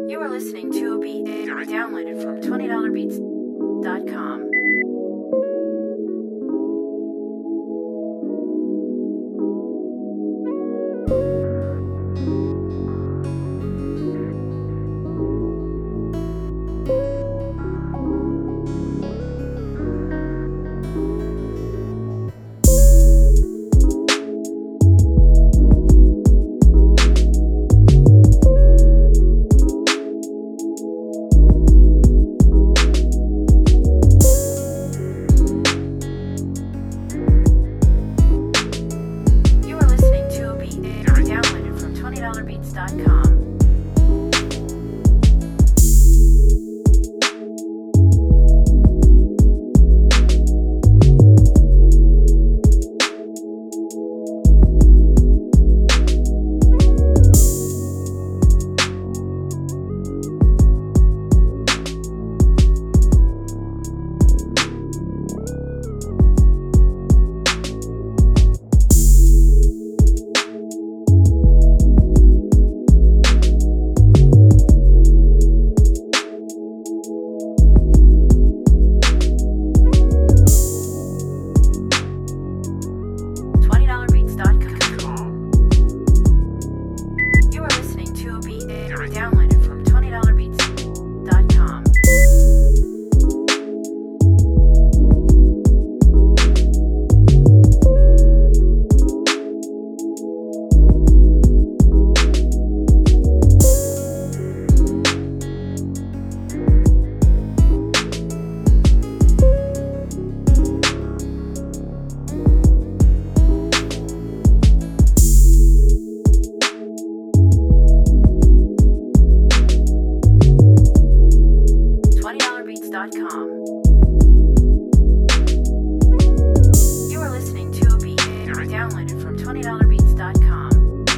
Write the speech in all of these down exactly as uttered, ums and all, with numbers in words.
You are listening to a beat downloaded from twenty dollar beats dot com. twenty dollar beats dot com. Downloaded from twenty dollar beats dot com. Com. You are listening to a beat downloaded from twenty dollar beats dot com.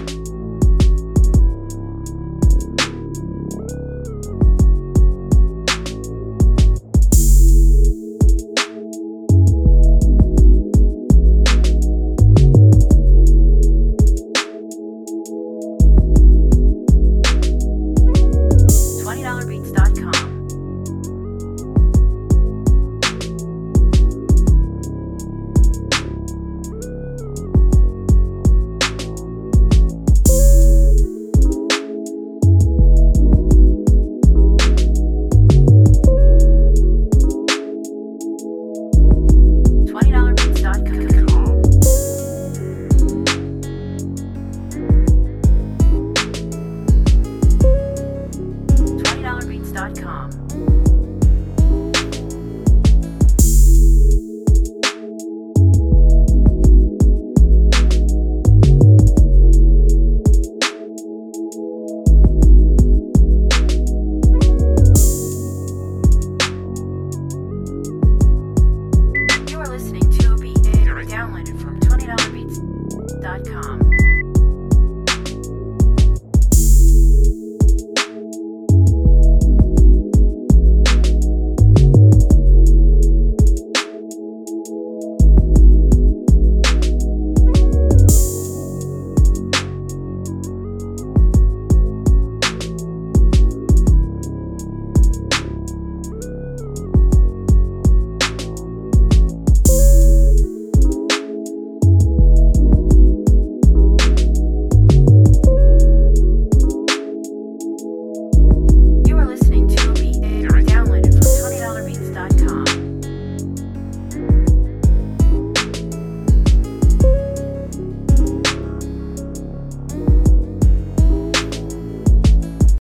twenty dollar beats dot com. twenty dollar beats dot com. twenty dollar beats dot com.